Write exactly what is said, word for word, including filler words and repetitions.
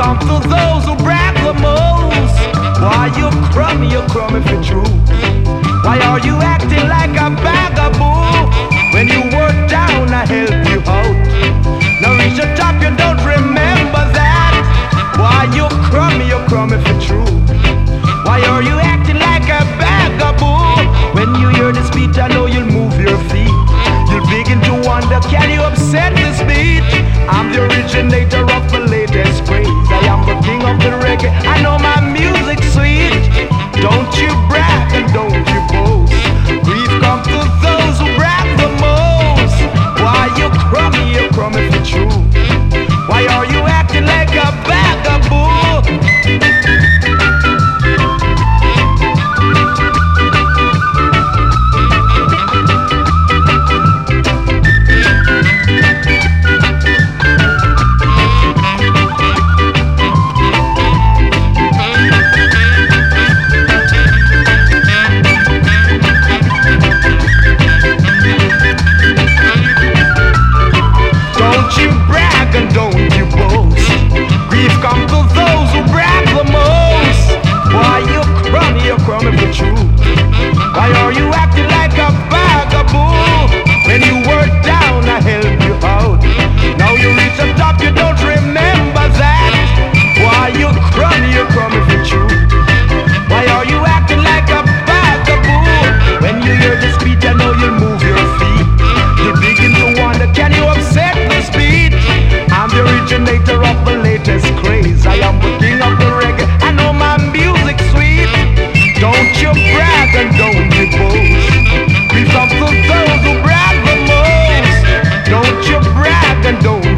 come to those who brag the most. Why you crummy, you crummy for true? Why are you acting like a vagabond? When you work down, I help you out. Now reach the top, you don't remember that. Why you crummy, you crummy for true? Why are you acting like a vagabond? When you hear this beat, I know you'll move your feet. You'll begin to wonder, can you upset this beat? I'm the originator of the latest craze. I am the king of the reggae, I know my music's sweet. Don't you brag and don't you boast. We've come to those who brag the most. Why you crummy, you crummy for true? Why are you acting like a vagabond? Don't you brag and don't you boast. We've come to those who brag the most. Why you crummy, you crummy for true? Why are you acting like a vagabond? When you work down, I help you out. Now you reach the top, you don't remember that. Why you crummy, you crummy for true? Why are you acting like a vagabond? When you hear this beat, I know you'll move your feet. You begin to wonder, can you upset this beat? I'm the originator of the latest craze. I am the king of the reggae, I know my music's sweet. Don't you brag and don't you boast. We've come to those who brag the most. Don't you brag and don't